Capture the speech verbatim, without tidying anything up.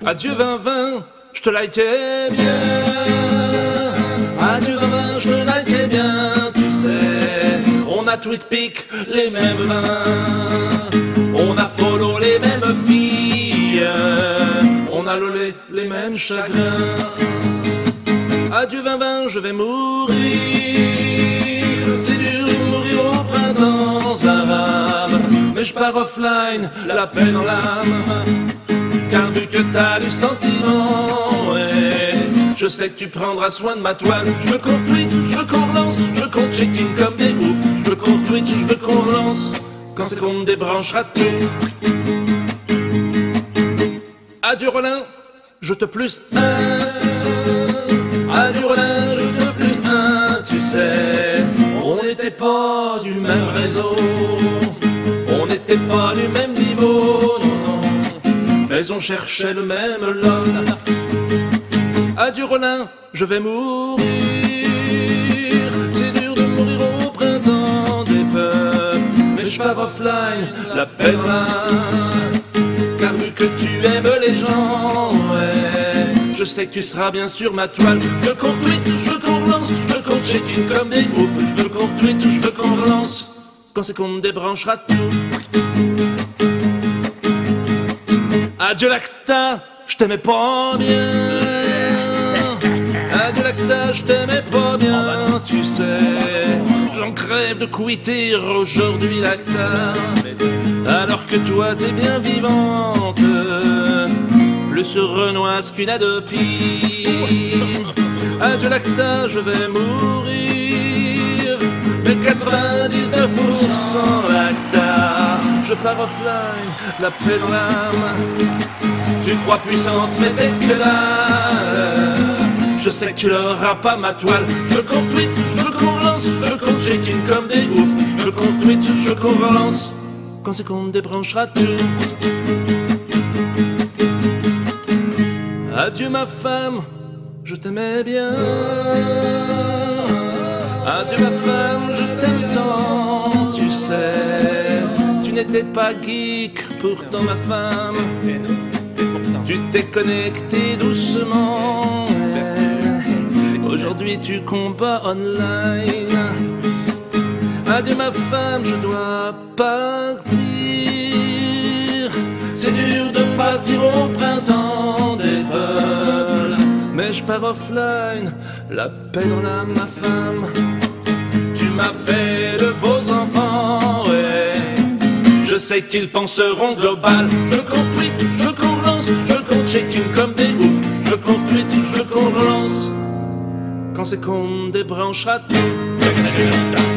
Adieu vingt vingt, je te likais bien. Adieu vingt vingt, je te likais bien, tu sais. On a tweet pic les mêmes vins. On a follow les mêmes filles. On a lolé les mêmes chagrins. Adieu vingt vingt, je vais mourir. C'est dur de mourir au printemps arabe. Mais je pars offline, la peine dans l'âme. Car vu que t'as du sentiment, ouais, je sais que tu prendras soin de ma toile. Je veux qu'on tweet, je veux qu'on relance, je veux qu'on check-in comme des oufs. Je veux qu'on tweet, je veux qu'on relance, quand c'est qu'on débranchera tout. Adieu Rollin, je te plus un. Adieu Rollin, je te plus un. Tu sais, on n'était pas du même réseau, on n'était pas du même niveau, non, non, mais on cherchait le même lol. Adieu Rollin, je vais mourir. C'est dur de mourir au printemps des peuples, mais je pars offline, la peine là. Car vu que tu aimes les gens, ouais, je sais que tu seras bien sur ma toile. Je veux qu'on tweet, je veux qu'on relance, je veux qu'on check-in comme des oufs. Je veux qu'on tweet, je veux qu'on relance, quand c'est qu'on débranchera tout. Adieu Lacta, je t'aimais pas bien. Adieu Lacta, je t'aimais pas bien, tu sais. J'en crève de quitter aujourd'hui Lacta, alors que toi t'es bien vivante, plus renoise qu'une adopie. Adieu Lacta, je vais mourir, mais quatre-vingt-dix-neuf pour cent Lacta. Je pars offline, la paix dans l'âme. Tu crois puissante, mais t'es que là. Je sais que tu l'auras pas ma toile. Je veux qu'on tweet, je veux qu'on relance, je veux qu'on check-in comme des oufs. Je veux qu'on tweet, je veux qu'on relance, quand c'est qu'on débranchera tout. Adieu ma femme, je t'aimais bien. Adieu ma femme, je t'aime tant, tu sais. Tu n'étais pas geek, pourtant ma femme. Tu t'es connecté doucement. Aujourd'hui tu combats online. Adieu ma femme, je dois partir. C'est dur de partir au printemps des peuples, mais je pars offline, la paix dans l'âme ma femme. Tu m'as fait de beaux enfants, ouais. Je sais qu'ils penseront global. Je veux qu'on tweet, je veux qu'on relance, je veux qu'on check-in comme des oufs. Je veux qu'on tweet, je veux qu'on relance, quand c'est qu'on débranchera tout.